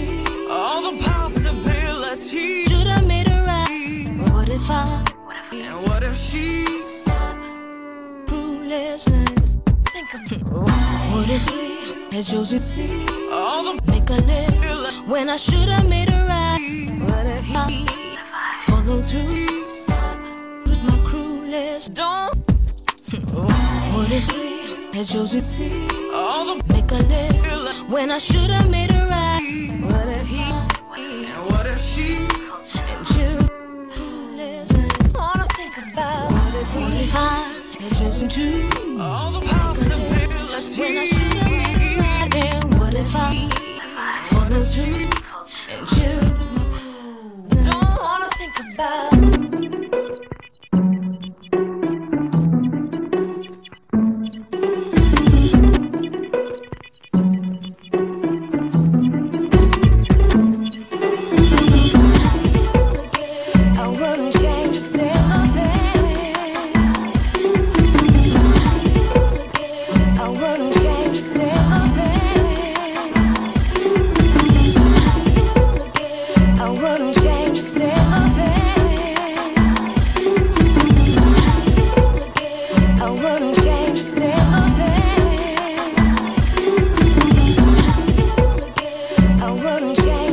all the possibilities. Should I made it right? What if I? And what if she Stop clueless? Think of what if we had chosen all the make a live when I should have made it right? What if I follow through? Stop with my clueless. don't What if we had chosen all the make a live when I should have made it right? What if he and what if she and you clueless? Wanna think about What if I had chosen to all the when I possibilities. should have made it right? And what if I follow through and you don't wanna think about I wouldn't change a single thing. I wouldn't change a single thing. I wouldn't change a single thing. I wouldn't change a single thing. I wouldn't change.